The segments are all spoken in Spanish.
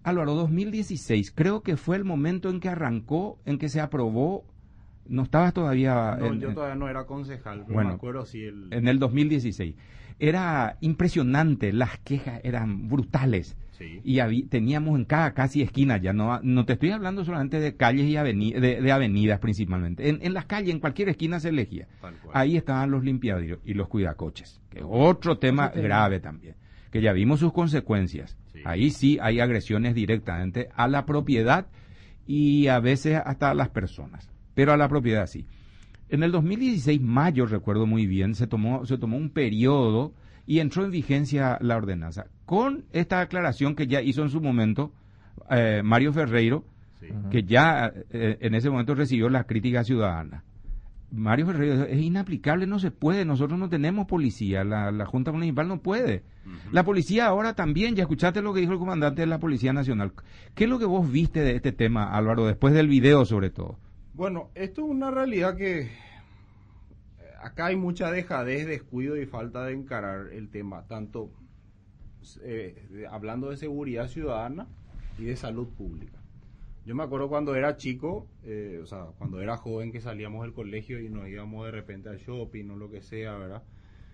Álvaro, 2016, creo que fue el momento en que arrancó, en que se aprobó. No estabas todavía... No, yo todavía no era concejal, pero bueno, me acuerdo sí en el 2016. Era impresionante, las quejas eran brutales. Sí. Y teníamos en cada casi esquina, ya no te estoy hablando solamente de calles y de avenidas principalmente. En las calles, en cualquier esquina se elegía. Ahí estaban los limpiadores y los cuidacoches, que es otro tema grave también, que ya vimos sus consecuencias. Sí. Ahí sí hay agresiones directamente a la propiedad y a veces hasta a las personas. Pero a la propiedad sí. En el 2016, mayo, recuerdo muy bien, se tomó un periodo y entró en vigencia la ordenanza. Con esta aclaración que ya hizo en su momento Mario Ferreiro, sí, que ya en ese momento recibió la crítica ciudadana. Mario Ferreiro dijo, es inaplicable, no se puede, nosotros no tenemos policía, la Junta Municipal no puede. La policía ahora también, ya escuchaste lo que dijo el comandante de la Policía Nacional. ¿Qué es lo que vos viste de este tema, Álvaro, después del video sobre todo? Bueno, esto es una realidad que acá hay mucha dejadez, descuido y falta de encarar el tema, tanto hablando de seguridad ciudadana y de salud pública. Yo me acuerdo cuando era chico, cuando era joven, que salíamos del colegio y nos íbamos de repente al shopping o lo que sea, ¿verdad?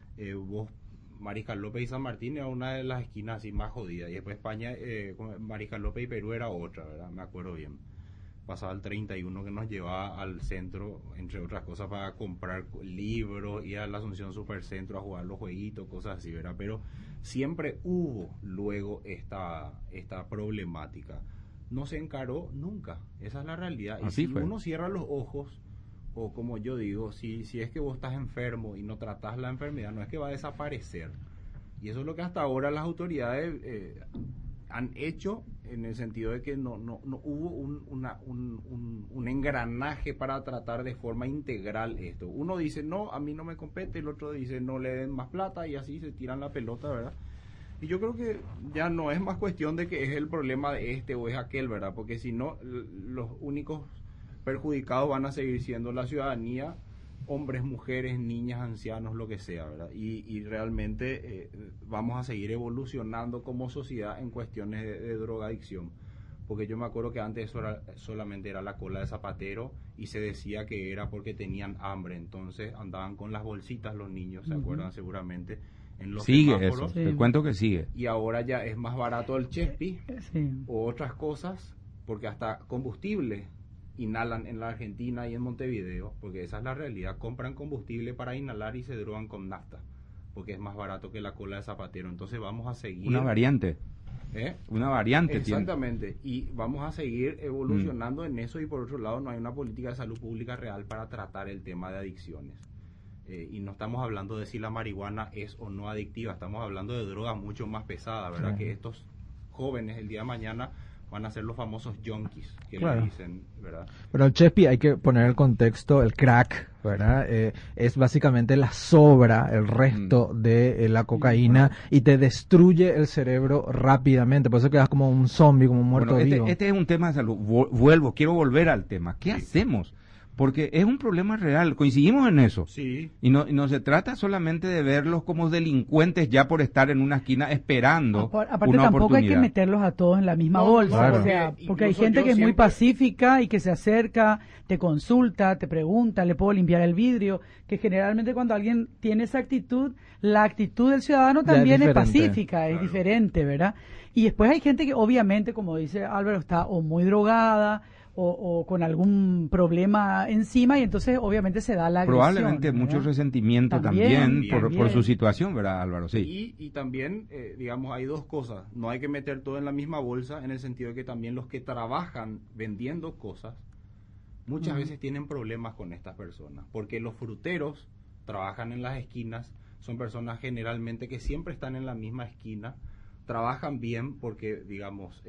Mariscal López y San Martín era una de las esquinas así más jodidas, y después España, Mariscal López y Perú era otra, ¿verdad? Me acuerdo bien. Pasaba el 31 que nos llevaba al centro, entre otras cosas, para comprar libros, ir a la Asunción Supercentro a jugar los jueguitos, cosas así, ¿verdad? Pero siempre hubo luego esta problemática. No se encaró nunca, esa es la realidad. Así y si fue. Uno cierra los ojos, o como yo digo, si es que vos estás enfermo y no tratás la enfermedad, no es que va a desaparecer. Y eso es lo que hasta ahora las autoridades han hecho, en el sentido de que no hubo un engranaje para tratar de forma integral esto. Uno dice, no, a mí no me compete, el otro dice, no le den más plata, y así se tiran la pelota, ¿verdad? Y yo creo que ya no es más cuestión de que es el problema de este o es aquel, ¿verdad? Porque si no, los únicos perjudicados van a seguir siendo la ciudadanía, hombres, mujeres, niñas, ancianos, lo que sea, ¿verdad? Y realmente vamos a seguir evolucionando como sociedad en cuestiones de drogadicción. Porque yo me acuerdo que antes eso solamente era la cola de zapatero y se decía que era porque tenían hambre. Entonces andaban con las bolsitas los niños, ¿se acuerdan seguramente? En los semáforos. Eso, te cuento que sigue. Y ahora ya es más barato el chespi o otras cosas, porque hasta combustible inhalan en la Argentina y en Montevideo, porque esa es la realidad, compran combustible para inhalar y se drogan con nafta, porque es más barato que la cola de zapatero. Entonces vamos a seguir... Una variante. Una variante. Exactamente, y vamos a seguir evolucionando en eso, y por otro lado no hay una política de salud pública real para tratar el tema de adicciones. Y no estamos hablando de si la marihuana es o no adictiva, estamos hablando de drogas mucho más pesadas, ¿verdad? Que estos jóvenes el día de mañana van a ser los famosos junkies, que le dicen, ¿verdad? Pero el chespi, hay que poner el contexto, el crack, ¿verdad? Es básicamente la sobra, el resto de la cocaína, y te destruye el cerebro rápidamente, por eso quedas como un zombie, como un muerto vivo. Este es un tema de salud. Quiero volver al tema. ¿Qué hacemos? Porque es un problema real, coincidimos en eso. Sí. Y no se trata solamente de verlos como delincuentes ya por estar en una esquina esperando Aparte una tampoco oportunidad. hay que meterlos a todos en la misma bolsa, claro. o sea, porque hay gente que es muy pacífica y que se acerca, te consulta, te pregunta, le puedo limpiar el vidrio, que generalmente cuando alguien tiene esa actitud, la actitud del ciudadano también es pacífica, es diferente, ¿verdad? Y después hay gente que obviamente, como dice Álvaro, está o muy drogada, o con algún problema encima, y entonces obviamente se da la agresión. Probablemente mucho resentimiento también por su situación, ¿verdad, Álvaro? Sí. Y también, digamos, hay dos cosas. No hay que meter todo en la misma bolsa, en el sentido de que también los que trabajan vendiendo cosas, muchas veces tienen problemas con estas personas, porque los fruteros trabajan en las esquinas, son personas generalmente que siempre están en la misma esquina, trabajan bien porque, digamos,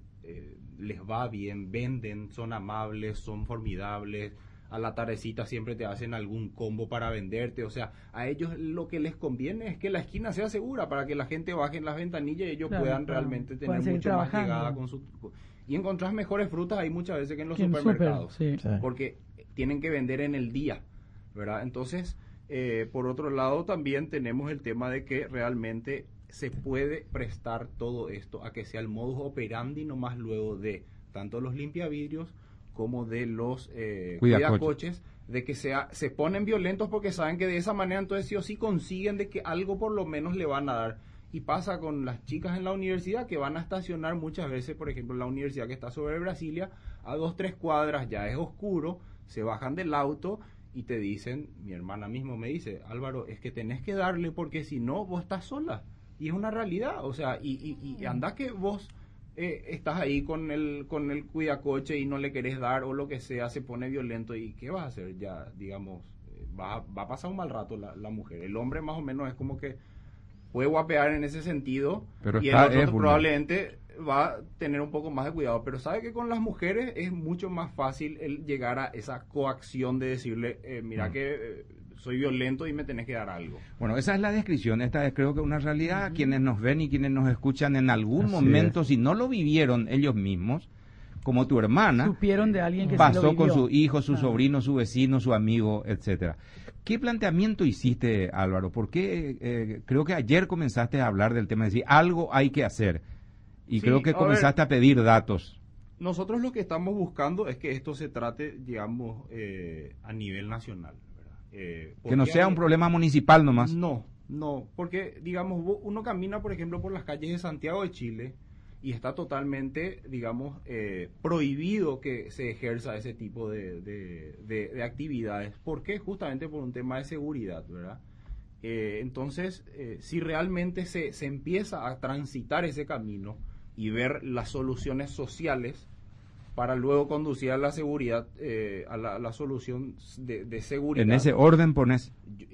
les va bien, venden, son amables, son formidables, a la tardecita siempre te hacen algún combo para venderte, o sea, a ellos lo que les conviene es que la esquina sea segura para que la gente baje en las ventanillas y ellos puedan realmente tener mucho más llegada con su... Y encontrás mejores frutas ahí muchas veces que en los supermercados, porque tienen que vender en el día, ¿verdad? Entonces, por otro lado también tenemos el tema de que realmente se puede prestar todo esto a que sea el modus operandi nomás luego de tanto los limpiavidrios como de los cuidacoches, de que se ponen violentos porque saben que de esa manera entonces sí o sí consiguen de que algo por lo menos le van a dar. Y pasa con las chicas en la universidad que van a estacionar muchas veces, por ejemplo, en la universidad que está sobre Brasilia, a 2-3 cuadras, ya es oscuro, se bajan del auto y te dicen, mi hermana mismo me dice, Álvaro, es que tenés que darle porque si no, vos estás sola. Y es una realidad, o sea, y anda que vos estás ahí con el cuidacoche y no le querés dar o lo que sea, se pone violento y ¿qué vas a hacer? Ya, digamos, va a pasar un mal rato la mujer. El hombre más o menos es como que puede guapear en ese sentido, pero y el otro probablemente va a tener un poco más de cuidado, pero sabe que con las mujeres es mucho más fácil el llegar a esa coacción de decirle, mira que soy violento y me tenés que dar algo. Bueno, esa es la descripción, esta es creo que una realidad, quienes nos ven y quienes nos escuchan en algún momento, si no lo vivieron ellos mismos, como tu hermana, supieron de alguien que pasó sí lo vivió. con su hijo, su sobrino, su vecino, su amigo, etcétera. ¿Qué planteamiento hiciste, Álvaro? Porque creo que ayer comenzaste a hablar del tema de decir algo hay que hacer y sí, creo que comenzaste a pedir datos. Nosotros lo que estamos buscando es que esto se trate, digamos, a nivel nacional, ¿verdad? Que no sea un problema municipal nomás. No, porque, digamos, uno camina, por ejemplo, por las calles de Santiago de Chile y está totalmente, digamos, prohibido que se ejerza ese tipo de actividades. ¿Por qué? Justamente por un tema de seguridad, ¿verdad? Entonces, si realmente se empieza a transitar ese camino y ver las soluciones sociales para luego conducir a la seguridad, a la solución de seguridad. En ese orden pones.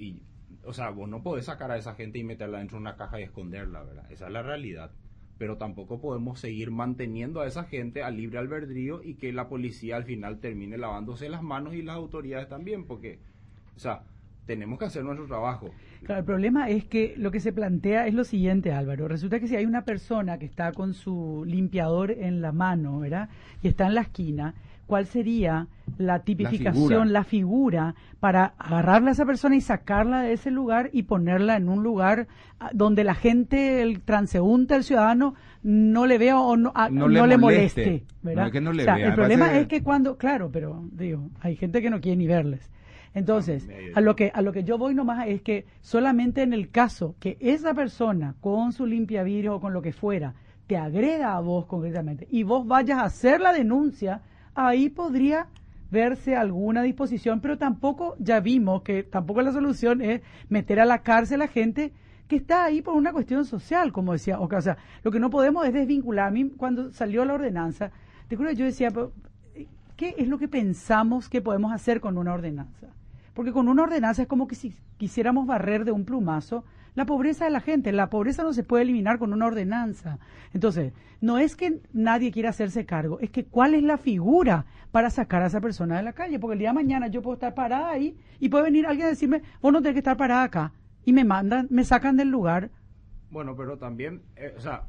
O sea, vos no podés sacar a esa gente y meterla dentro de una caja y esconderla, ¿verdad? Esa es la realidad. Pero tampoco podemos seguir manteniendo a esa gente a libre albedrío y que la policía al final termine lavándose las manos y las autoridades también, porque, o sea, tenemos que hacer nuestro trabajo. Claro, el problema es que lo que se plantea es lo siguiente, Álvaro. Resulta que si hay una persona que está con su limpiador en la mano, ¿verdad? Y está en la esquina, ¿cuál sería la tipificación, la figura para agarrarla a esa persona y sacarla de ese lugar y ponerla en un lugar donde la gente, el transeúnte, el ciudadano, no le vea o no le moleste, ¿verdad? No es que no le vea. El problema es que cuando, claro, pero digo, hay gente que no quiere ni verles. Entonces, a lo que yo voy nomás es que solamente en el caso que esa persona con su limpiavidrios o con lo que fuera te agreda a vos concretamente y vos vayas a hacer la denuncia, ahí podría verse alguna disposición, pero tampoco, ya vimos que tampoco la solución es meter a la cárcel a gente que está ahí por una cuestión social, como decía Oscar. O sea, lo que no podemos es desvincular. A mí, cuando salió la ordenanza, te juro, yo decía, ¿qué es lo que pensamos que podemos hacer con una ordenanza? Porque con una ordenanza es como que si quisiéramos barrer de un plumazo la pobreza de la gente. La pobreza no se puede eliminar con una ordenanza. Entonces, no es que nadie quiera hacerse cargo, es que cuál es la figura para sacar a esa persona de la calle. Porque el día de mañana yo puedo estar parada ahí y puede venir alguien a decirme, vos no tenés que estar parada acá. Y me sacan del lugar. Bueno, pero también, o sea,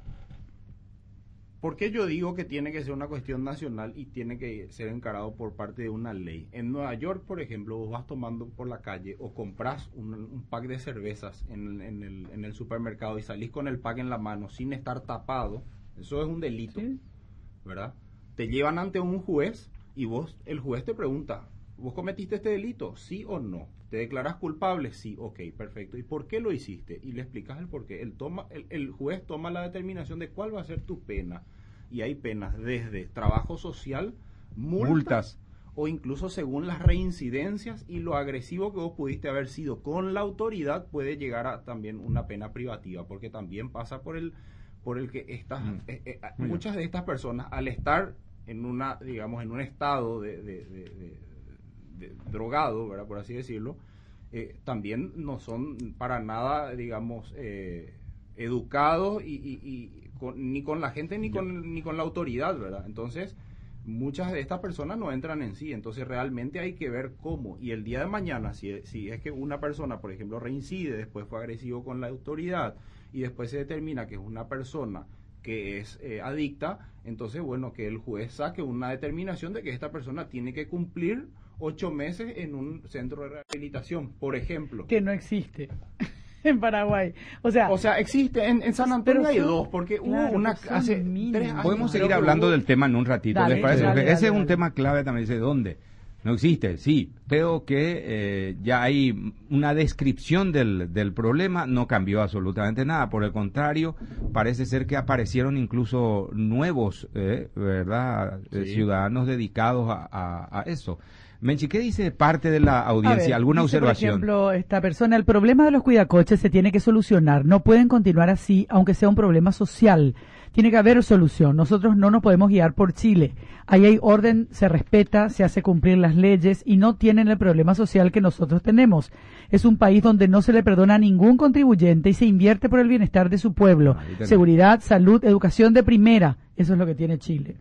¿por qué yo digo que tiene que ser una cuestión nacional y tiene que ser encarado por parte de una ley? En Nueva York, por ejemplo, vos vas tomando por la calle o compras un pack de cervezas en el supermercado y salís con el pack en la mano sin estar tapado, eso es un delito, ¿sí? ¿Verdad? Te llevan ante un juez y el juez te pregunta, ¿vos cometiste este delito? ¿Sí o no? ¿Te declaras culpable? Sí, ok, perfecto. ¿Y por qué lo hiciste? Y le explicas el por qué. El juez toma la determinación de cuál va a ser tu pena. Y hay penas desde trabajo social, multas, o incluso según las reincidencias y lo agresivo que vos pudiste haber sido con la autoridad, puede llegar a también una pena privativa, porque también pasa por el que estas muchas de estas personas, al estar en digamos, en un estado de drogado, ¿verdad? Por así decirlo, también no son para nada, digamos, educados ni con la gente ni con la autoridad, ¿verdad? Entonces, muchas de estas personas no entran en sí, entonces realmente hay que ver cómo, y el día de mañana, si es que una persona, por ejemplo, reincide, después fue agresivo con la autoridad, y después se determina que es una persona que es adicta, entonces, bueno, que el juez saque una determinación de que esta persona tiene que cumplir 8 meses en un centro de rehabilitación, por ejemplo. Que no existe. en Paraguay. O sea existe, en San Antonio hay dos, porque hubo una hace 3 años. Podemos seguir hablando del tema en un ratito, Dale, ¿les parece? dale, Porque dale, ese es un dale. tema clave también, dice, ¿dónde? No existe, sí. Creo que ya hay una descripción del problema, no cambió absolutamente nada. Por el contrario, parece ser que aparecieron incluso nuevos, ¿verdad? Sí. Ciudadanos dedicados a eso. Menchi, ¿qué dice parte de la audiencia? A ver, ¿Alguna dice, observación? Por ejemplo, esta persona, el problema de los cuidacoches se tiene que solucionar. No pueden continuar así, aunque sea un problema social. Tiene que haber solución. Nosotros no nos podemos guiar por Chile. Ahí hay orden, se respeta, se hace cumplir las leyes y no tienen el problema social que nosotros tenemos. Es un país donde no se le perdona a ningún contribuyente y se invierte por el bienestar de su pueblo. Seguridad, salud, educación de primera. Eso es lo que tiene Chile.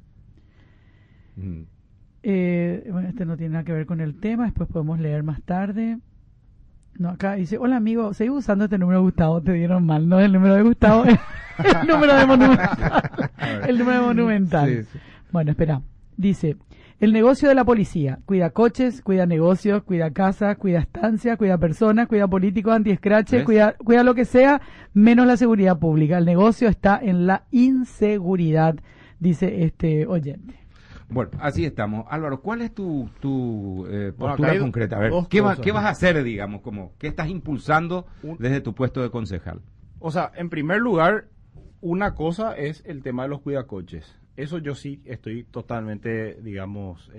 Bueno, este no tiene nada que ver con el tema, después podemos leer más tarde. No, acá dice, hola amigo, seguí usando este número de Gustavo, te dieron mal, no el número de Gustavo, el número de Monumental. El número de Monumental. Sí, sí. Bueno, espera, dice, el negocio de la policía, cuida coches, cuida negocios, cuida casas, cuida estancias, cuida personas, cuida políticos, anti-escrache, cuida lo que sea, menos la seguridad pública. El negocio está en la inseguridad, dice este oyente. Bueno, así estamos. Álvaro, ¿cuál es tu postura acá hay concreta? A ver, dos ¿qué cosas, vas a hacer, digamos? ¿Qué estás impulsando desde tu puesto de concejal? O sea, en primer lugar, una cosa es el tema de los cuidacoches. Eso yo sí estoy totalmente, digamos,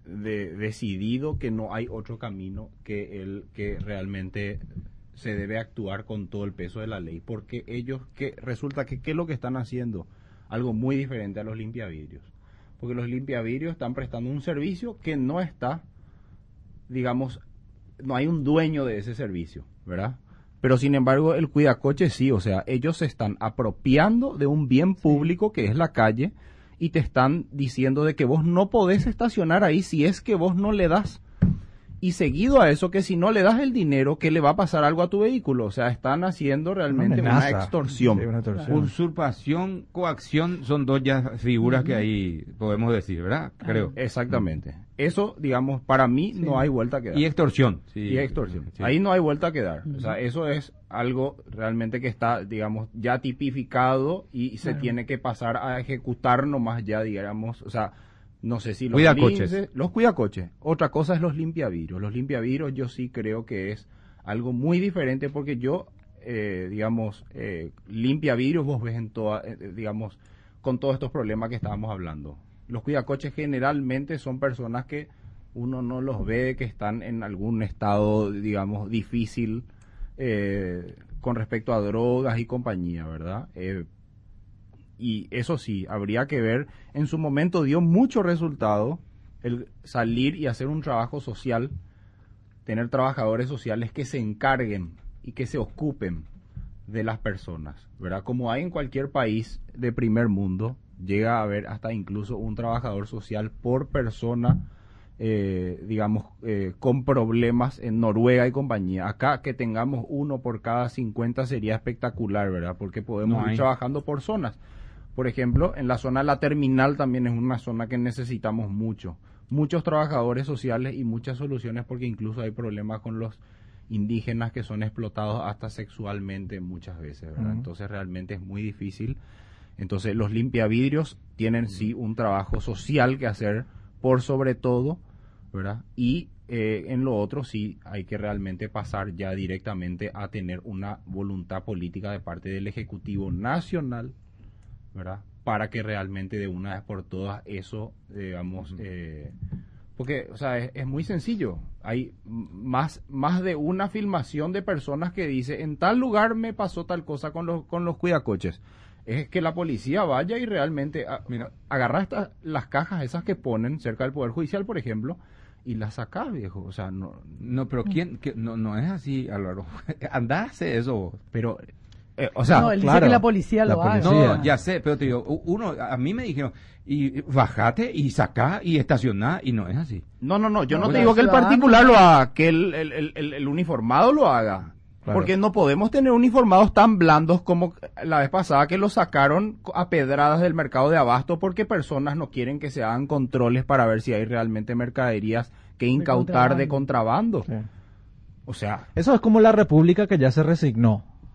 decidido que no hay otro camino que el que realmente se debe actuar con todo el peso de la ley. Porque ellos, resulta que ¿qué es lo que están haciendo? Algo muy diferente a los limpiavidrios. Porque los limpiavidrios están prestando un servicio que no está, digamos, no hay un dueño de ese servicio, ¿verdad? Pero sin embargo el cuidacoche sí, o sea, ellos se están apropiando de un bien público que es la calle y te están diciendo de que vos no podés estacionar ahí si es que vos no le das. Y seguido a eso, que si no le das el dinero, que le va a pasar algo a tu vehículo. O sea, están haciendo realmente una extorsión. Sí, una extorsión. Usurpación, coacción, son dos ya figuras que ahí podemos decir, ¿verdad? Creo. Exactamente. Eso, digamos, para mí no hay vuelta que dar. Y extorsión. Sí. Y extorsión. Sí. Ahí no hay vuelta que dar. O sea, eso es algo realmente que está, digamos, ya tipificado y se tiene que pasar a ejecutar nomás ya, digamos, o sea, no sé si los Cuidacoches. Los cuidacoches. Otra cosa es los limpiavidrios. Los limpiavidrios yo sí creo que es algo muy diferente porque yo, digamos, limpiavidrios vos ves en toda, digamos, con todos estos problemas que estábamos hablando. Los cuidacoches generalmente son personas que uno no los ve, que están en algún estado, digamos, difícil con respecto a drogas y compañía, ¿verdad? Y eso sí, habría que ver, en su momento dio mucho resultado el salir y hacer un trabajo social, tener trabajadores sociales que se encarguen y que se ocupen de las personas, ¿verdad? Como hay en cualquier país de primer mundo, llega a haber hasta incluso un trabajador social por persona, digamos, con problemas en Noruega y compañía. Acá que tengamos uno por cada 50 sería espectacular, ¿verdad? Porque podemos ir trabajando por zonas. Por ejemplo, en la zona de la terminal también es una zona que necesitamos muchos trabajadores sociales y muchas soluciones porque incluso hay problemas con los indígenas que son explotados hasta sexualmente muchas veces, ¿verdad? Entonces realmente es muy difícil. Entonces los limpiavidrios tienen sí un trabajo social que hacer por sobre todo, ¿verdad? Y en lo otro sí hay que realmente pasar ya directamente a tener una voluntad política de parte del Ejecutivo Nacional, ¿verdad? Para que realmente de una vez por todas eso, digamos, porque, o sea, es muy sencillo. Hay más de una filmación de personas que dice, en tal lugar me pasó tal cosa con los cuidacoches. Es que la policía vaya y realmente agarra las cajas esas que ponen cerca del Poder Judicial, por ejemplo, y las saca, viejo. O sea, no, pero no es así, Álvaro. Andá, hace eso. Pero o sea, no, él dice que la policía lo haga. No, ya sé, pero te digo, a mí me dijeron, y bajate y sacá y estacioná, y no es así. No, yo no te digo que el particular lo haga, que el uniformado lo haga. Claro. Porque no podemos tener uniformados tan blandos como la vez pasada que los sacaron a pedradas del mercado de abasto porque personas no quieren que se hagan controles para ver si hay realmente mercaderías que incautar de contrabando. Sí. O sea, eso es como la República que ya se resignó.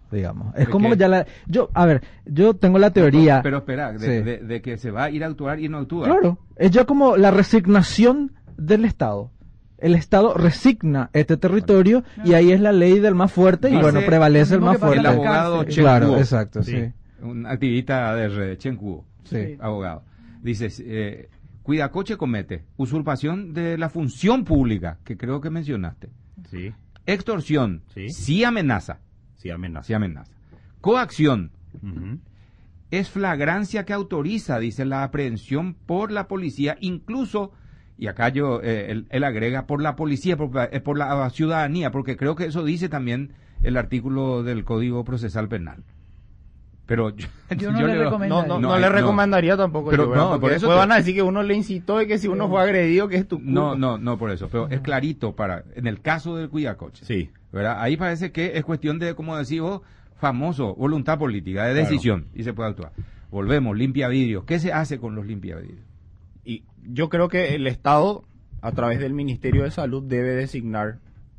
digamos. Es como que ya yo tengo la teoría. Pero espera, de que se va a ir a actuar y no actúa. Claro, es ya como la resignación del Estado. El Estado resigna este territorio y ahí es la ley del más fuerte y bueno, prevalece el más fuerte. El abogado Chen Claro, Kuo, exacto, sí. Un activista de Chen Kuo, sí. Abogado. Dice, Cuidacoche comete usurpación de la función pública, que creo que mencionaste. Sí. Extorsión, sí amenaza. Sí amenaza. Sí amenaza. Coacción. Uh-huh. Es flagrancia que autoriza, dice, la aprehensión por la policía, incluso, y acá él agrega, por la policía, por la ciudadanía, porque creo que eso dice también el artículo del Código Procesal Penal. Pero yo no le recomendaría. No le recomendaría tampoco. Pero por eso después van a decir que uno le incitó y que si uno fue agredido, que es tu culpa. No, por eso. Pero es clarito en el caso del Cuidacoche. Sí. ¿Verdad? Ahí parece que es cuestión de, como decís vos, famoso, voluntad política, de decisión, y se puede actuar. Volvemos, limpia vidrios. ¿Qué se hace con los limpia vidrios? Y yo creo que el Estado, a través del Ministerio de Salud, debe designar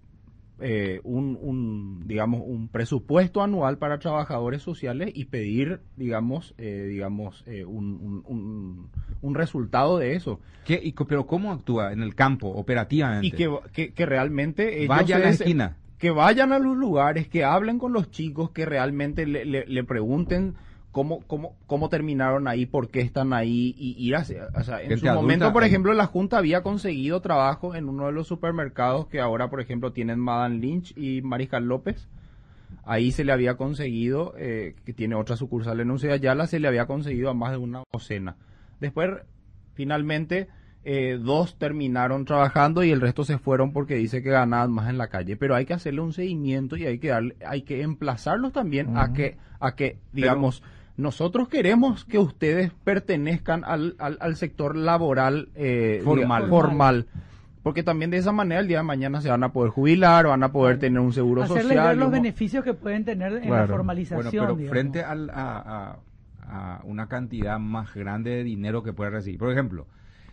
un presupuesto anual para trabajadores sociales y pedir, un resultado de eso. Pero ¿cómo actúa en el campo, operativamente? Y que realmente ellos vaya a la esquina. Que vayan a los lugares, que hablen con los chicos, que realmente le pregunten cómo terminaron ahí, por qué están ahí, y ir en su momento, por ejemplo, la Junta había conseguido trabajo en uno de los supermercados que ahora, por ejemplo, tienen Madame Lynch y Mariscal López. Ahí se le había conseguido, que tiene otra sucursal en Uceda Ayala, se le había conseguido a más de una docena. Después, finalmente, 2 terminaron trabajando y el resto se fueron porque dice que ganaban más en la calle. Pero hay que hacerle un seguimiento y hay que emplazarlos también a que digamos, nosotros queremos que ustedes pertenezcan al sector laboral formal. Porque también de esa manera el día de mañana se van a poder jubilar, van a poder tener un seguro social. Hacerles ver los beneficios que pueden tener en la formalización. Bueno, pero digamos, frente a una cantidad más grande de dinero que puede recibir. Por ejemplo,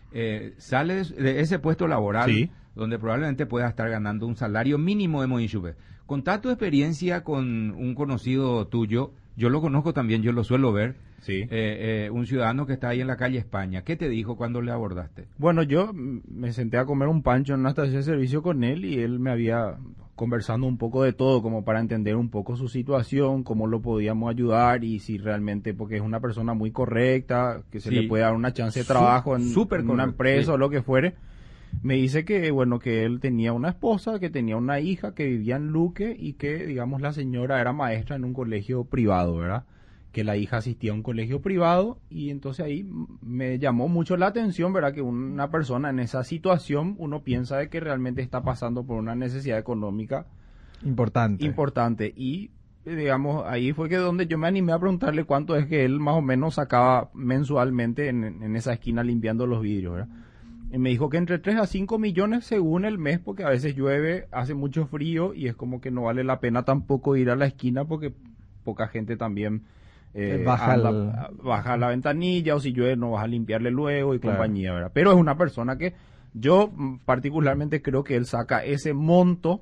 sale de ese puesto laboral, sí, donde probablemente pueda estar ganando un salario mínimo de Moinchupe. Contá tu experiencia con un conocido tuyo. Yo lo conozco también, yo lo suelo ver. Sí. Un ciudadano que está ahí en la calle España. ¿Qué te dijo cuando le abordaste? Bueno, yo me senté a comer un pancho en una estación de servicio con él y él me había conversando un poco de todo, como para entender un poco su situación, cómo lo podíamos ayudar y si realmente, porque es una persona muy correcta, que se le puede dar una chance de trabajo en una empresa o lo que fuere. Me dice que, bueno, que él tenía una esposa, que tenía una hija, que vivía en Luque y que, digamos, la señora era maestra en un colegio privado, ¿verdad? Que la hija asistía a un colegio privado y entonces ahí me llamó mucho la atención, ¿verdad? Que una persona en esa situación, uno piensa de que realmente está pasando por una necesidad económica importante y, digamos, ahí fue que donde yo me animé a preguntarle cuánto es que él más o menos sacaba mensualmente en esa esquina limpiando los vidrios, ¿verdad? Y me dijo que entre 3 a 5 millones según el mes, porque a veces llueve, hace mucho frío y es como que no vale la pena tampoco ir a la esquina porque poca gente también baja la ventanilla, o si llueve no vas a limpiarle luego y compañía, ¿verdad? Pero es una persona que yo particularmente creo que él saca ese monto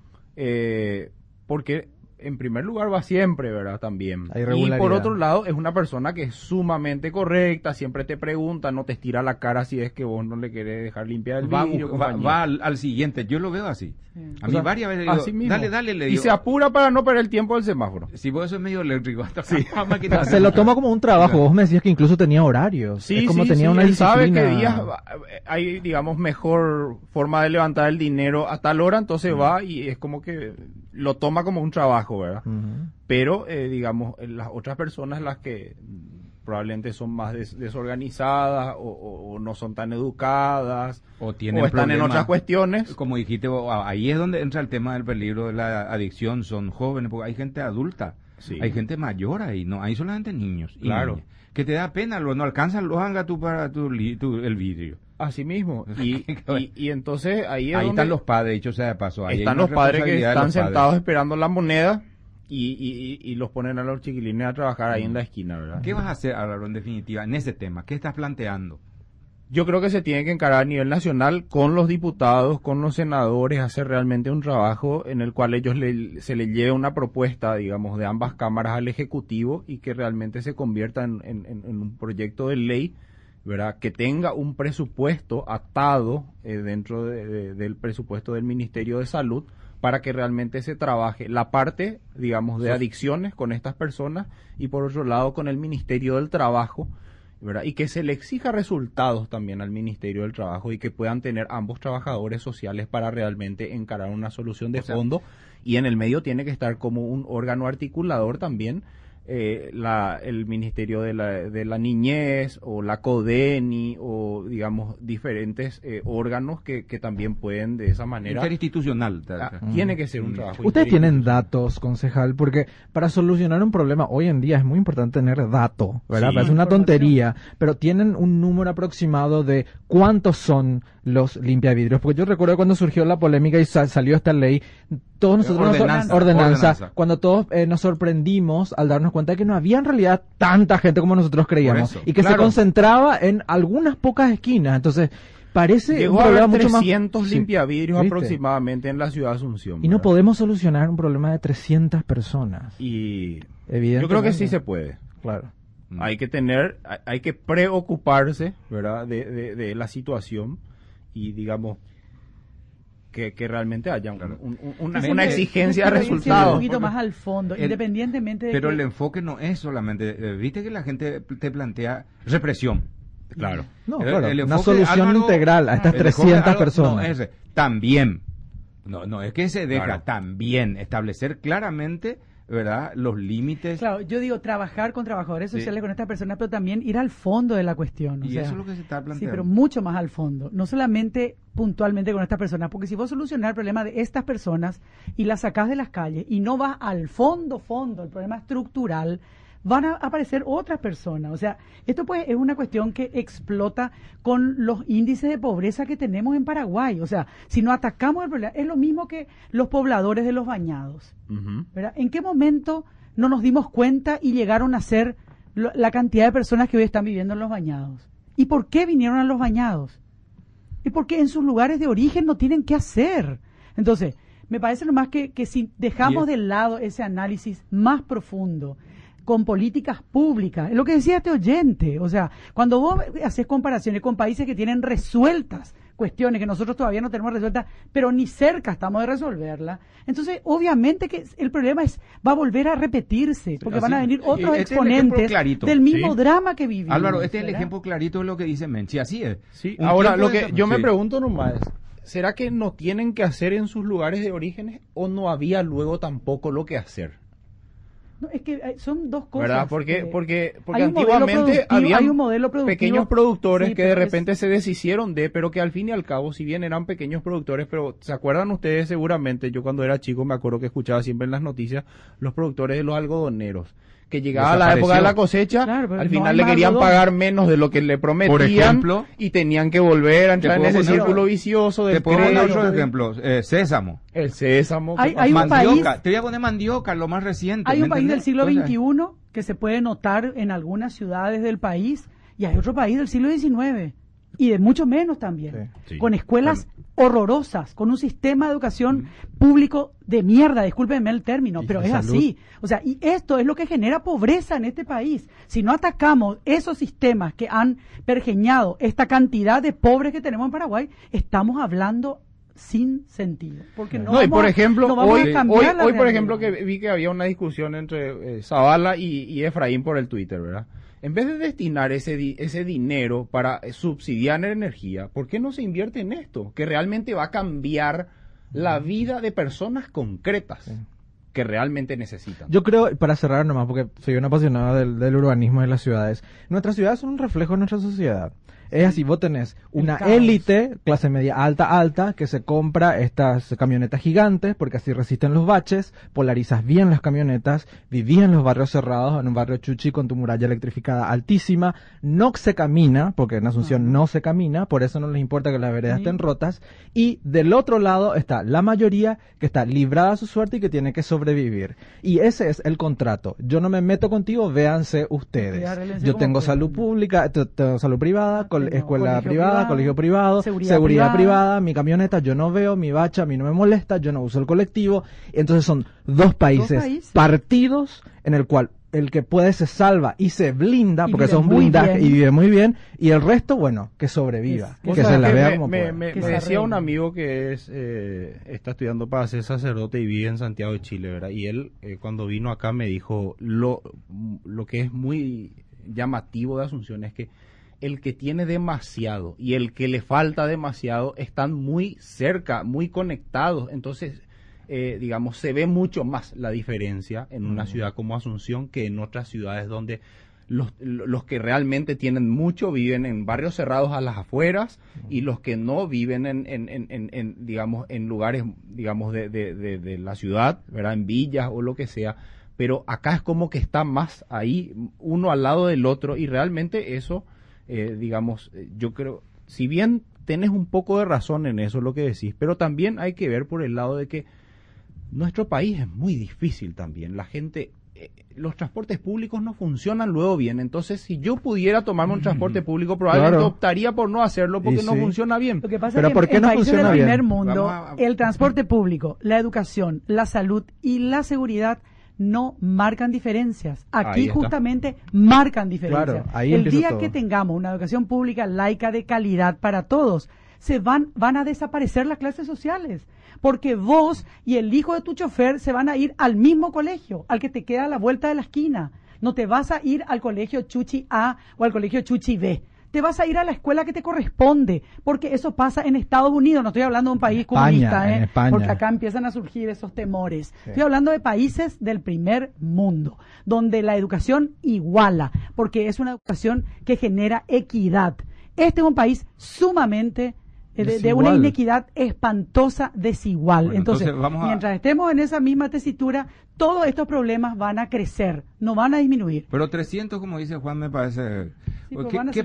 porque en primer lugar va siempre, ¿verdad? También. Y por otro lado, es una persona que es sumamente correcta, siempre te pregunta, no te estira la cara si es que vos no le querés dejar limpiar el vidrio. Va al siguiente, yo lo veo así. Sí. A mí varias veces le digo, dale, le digo. Y se apura para no perder el tiempo del semáforo. Si vos eso es medio eléctrico, hasta se lo toma como un trabajo. Vos me decías que incluso tenía horarios. Sí, es como tenía una disciplina. Él sabe que días hay, digamos, mejor forma de levantar el dinero a tal hora, entonces va y es como que lo toma como un trabajo, ¿verdad? Pero, digamos, las otras personas, las que probablemente son más desorganizadas o no son tan educadas o están en otras cuestiones. Como dijiste, ahí es donde entra el tema del peligro de la adicción. Son jóvenes, porque hay gente adulta, hay gente mayor ahí, no hay solamente niños. Claro. Niñas, que te da pena, no alcanzan los hanga tú para el vidrio. Así mismo. Y entonces ahí es ahí están los padres, dicho sea de paso. Ahí están los padres que están sentados esperando la moneda. Y los ponen a los chiquilines a trabajar ahí en la esquina, ¿verdad? ¿Qué vas a hacer, Álvaro, en definitiva, en ese tema? ¿Qué estás planteando? Yo creo que se tiene que encarar a nivel nacional con los diputados, con los senadores, hacer realmente un trabajo en el cual se le lleve una propuesta, digamos, de ambas cámaras al Ejecutivo y que realmente se convierta en un proyecto de ley, ¿verdad? Que tenga un presupuesto atado dentro del presupuesto del Ministerio de Salud para que realmente se trabaje la parte, digamos, de adicciones con estas personas y por otro lado con el Ministerio del Trabajo, ¿verdad? Y que se le exija resultados también al Ministerio del Trabajo y que puedan tener ambos trabajadores sociales para realmente encarar una solución de fondo, y en el medio tiene que estar como un órgano articulador también el Ministerio de la Niñez o la CODENI o digamos diferentes órganos que también pueden de esa manera interinstitucional. Tiene que ser un trabajo. Ustedes tienen datos, concejal, porque para solucionar un problema hoy en día es muy importante tener datos, ¿verdad? Sí. Parece una tontería, pero tienen un número aproximado de cuántos son los limpiavidrios, porque yo recuerdo cuando surgió la polémica y salió esta ley, todos nosotros ordenanza, cuando todos nos sorprendimos al darnos cuenta de que no había en realidad tanta gente como nosotros creíamos, eso, y que se concentraba en algunas pocas esquinas. Entonces parece llegó un problema a haber mucho más 300 limpiavidrios ¿viste? Aproximadamente en la ciudad de Asunción, y no ¿verdad? podemos solucionar un problema de 300 personas. Y Evidentemente. yo creo que sí se puede. Claro. Hay que preocuparse, ¿verdad? De la situación y digamos que realmente haya una exigencia de resultados. Un poquito más al fondo, independientemente de pero que... el enfoque no es solamente, viste que la gente te plantea represión. Claro. No, El claro, enfoque, una solución Álvaro, integral a estas el enfoque, 300 Álvaro, personas. No, también. No es que se deja, Claro. También establecer claramente, ¿verdad?, los límites. Claro, yo digo trabajar con trabajadores sociales, con estas personas, pero también ir al fondo de la cuestión. Y eso es lo que se está planteando. Sí, pero mucho más al fondo. No solamente puntualmente con estas personas, porque si vos solucionás el problema de estas personas y las sacás de las calles y no vas al fondo, el problema estructural, van a aparecer otras personas. O sea, esto pues es una cuestión que explota con los índices de pobreza que tenemos en Paraguay. O sea, si no atacamos el problema, es lo mismo que los pobladores de los bañados. ¿Verdad? ¿En qué momento no nos dimos cuenta y llegaron a ser la cantidad de personas que hoy están viviendo en los bañados? ¿Y por qué vinieron a los bañados? Y porque en sus lugares de origen no tienen qué hacer. Entonces, me parece nomás que si dejamos de lado ese análisis más profundo, con políticas públicas, es lo que decía este oyente, o sea, cuando vos haces comparaciones con países que tienen resueltas cuestiones que nosotros todavía no tenemos resueltas, pero ni cerca estamos de resolverlas, entonces obviamente que el problema va a volver a repetirse, porque van a venir otros exponentes del mismo drama que vivimos. Álvaro, este es el ¿verdad? ejemplo clarito de lo que dice Menchi, así es. Sí. Ahora, lo que yo me pregunto nomás, ¿será que no tienen que hacer en sus lugares de orígenes o no había luego tampoco lo que hacer? No, es que son dos cosas. ¿Verdad? Porque hay un antiguamente había hay un modelo productivo, pequeños productores sí, que de repente se deshicieron pero que al fin y al cabo, si bien eran pequeños productores, pero ¿se acuerdan ustedes seguramente? Yo cuando era chico me acuerdo que escuchaba siempre en las noticias los productores de los algodoneros, que llegaba la época de la cosecha, claro, al final le querían pagar menos de lo que le prometían, por ejemplo, y tenían que volver a entrar en ese círculo vicioso del Te puedo poner crédito. otro ejemplo, sésamo. El sésamo. Hay un mandioca, país, te voy a poner mandioca, lo más reciente. hay un país del entendés? siglo O sea, XXI que se puede notar en algunas ciudades del país, y hay otro país del siglo XIX, y de mucho menos también, Sí. con escuelas horrorosas, con un sistema de educación público de mierda, discúlpenme el término, pero es así. O sea, y esto es lo que genera pobreza en este país. Si no atacamos esos sistemas que han pergeñado esta cantidad de pobres que tenemos en Paraguay, estamos hablando sin sentido. Porque no, y por ejemplo, no vamos hoy a cambiar la por realidad. ejemplo, que vi que había una discusión entre Zavala y Efraín por el Twitter, ¿verdad? En vez de destinar ese dinero para subsidiar la energía, ¿por qué no se invierte en esto? Que realmente va a cambiar la vida de personas concretas que realmente necesitan. Yo creo, para cerrar nomás, porque soy un apasionado del urbanismo de las ciudades, nuestras ciudades son un reflejo de nuestra sociedad. Es así, vos tenés una élite, clase media alta, que se compra estas camionetas gigantes, porque así resisten los baches, polarizas bien las camionetas, vivís en los barrios cerrados, en un barrio chuchi con tu muralla electrificada altísima, no se camina, porque en Asunción no se camina, por eso no les importa que las veredas estén rotas, y del otro lado está la mayoría que está librada a su suerte y que tiene que sobrevivir. Y ese es el contrato. Yo no me meto contigo, véanse ustedes. Yo tengo salud pública, tengo salud privada, con escuela privada, colegio privado, seguridad privada, mi camioneta yo no veo, mi bacha a mí no me molesta, yo no uso el colectivo. Entonces son dos países partidos en el cual el que puede se salva y se blinda, porque son blindajes y vive muy bien, y el resto, bueno, que sobreviva, que se la vea como pueda. Me decía un amigo que está estudiando para ser sacerdote y vive en Santiago de Chile, ¿verdad? Y él, cuando vino acá, me dijo, lo que es muy llamativo de Asunción es que el que tiene demasiado y el que le falta demasiado están muy cerca, muy conectados, entonces digamos, se ve mucho más la diferencia en una ciudad como Asunción que en otras ciudades donde los que realmente tienen mucho viven en barrios cerrados a las afueras y los que no viven en digamos, en lugares, digamos, de la ciudad, ¿verdad? En villas o lo que sea, pero acá es como que está más ahí, uno al lado del otro, y realmente eso, digamos, yo creo, si bien tenés un poco de razón en eso lo que decís, pero también hay que ver por el lado de que nuestro país es muy difícil también. La gente, los transportes públicos no funcionan luego bien. Entonces, si yo pudiera tomarme un transporte público, probablemente optaría por no hacerlo porque no funciona bien. Lo que pasa es que en países del primer mundo, el transporte público, la educación, la salud y la seguridad no marcan diferencias. Aquí justamente marcan diferencias. El día que tengamos una educación pública laica de calidad para todos, van a desaparecer las clases sociales, porque vos y el hijo de tu chofer se van a ir al mismo colegio, al que te queda a la vuelta de la esquina. No te vas a ir al colegio Chuchi A o al colegio Chuchi B. Te vas a ir a la escuela que te corresponde, porque eso pasa en Estados Unidos. No estoy hablando de un país comunista, porque acá empiezan a surgir esos temores. Sí. Estoy hablando de países del primer mundo, donde la educación iguala, porque es una educación que genera equidad. Este es un país sumamente de una inequidad espantosa, desigual. Bueno, entonces mientras estemos en esa misma tesitura, todos estos problemas van a crecer, no van a disminuir. Pero 300, como dice Juan, me parece... Sí,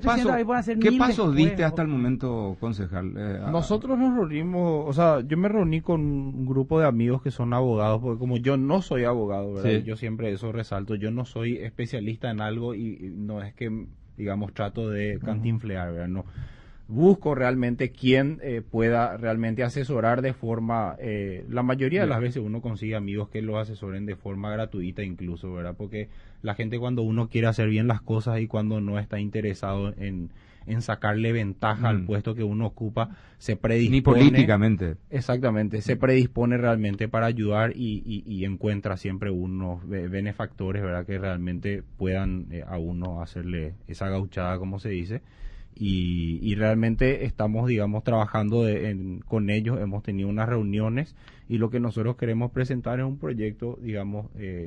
¿Qué pasos diste hasta el momento, concejal? Nosotros nos reunimos, o sea, yo me reuní con un grupo de amigos que son abogados, porque como yo no soy abogado, ¿verdad? Sí. Yo siempre eso resalto, yo no soy especialista en algo y no es que, digamos, trato de cantinflear, ¿verdad? No. Busco realmente quien pueda realmente asesorar de forma, la mayoría de las veces uno consigue amigos que lo asesoren de forma gratuita incluso, ¿verdad? Porque la gente cuando uno quiere hacer bien las cosas y cuando no está interesado en sacarle ventaja al puesto que uno ocupa, se predispone. Ni políticamente. Exactamente, se predispone realmente para ayudar y encuentra siempre unos benefactores, ¿verdad? Que realmente puedan a uno hacerle esa gauchada, como se dice. Y realmente estamos, digamos, trabajando con ellos, hemos tenido unas reuniones y lo que nosotros queremos presentar es un proyecto, digamos,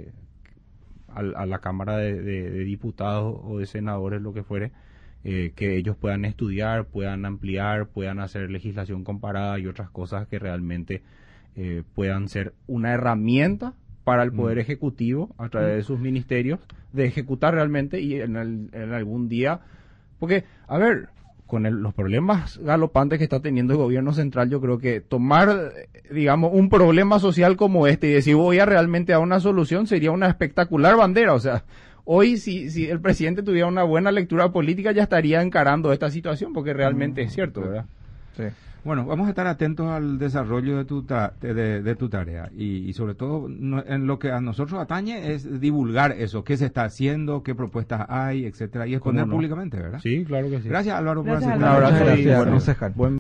a la Cámara de Diputados o de Senadores, lo que fuere, que ellos puedan estudiar, puedan ampliar, puedan hacer legislación comparada y otras cosas que realmente puedan ser una herramienta para el Poder Ejecutivo a través de sus ministerios, de ejecutar realmente y en algún día... Porque, a ver, con los problemas galopantes que está teniendo el gobierno central, yo creo que tomar, digamos, un problema social como este y decir voy a realmente a una solución sería una espectacular bandera. O sea, hoy si el presidente tuviera una buena lectura política ya estaría encarando esta situación, porque realmente es cierto, ¿verdad? Sí. Bueno, vamos a estar atentos al desarrollo de tu tarea y sobre todo en lo que a nosotros atañe es divulgar eso, qué se está haciendo, qué propuestas hay, etcétera, y exponer públicamente, ¿verdad? Sí, claro que sí. Gracias, Álvaro, por aceptar. Un abrazo. Gracias, concejal.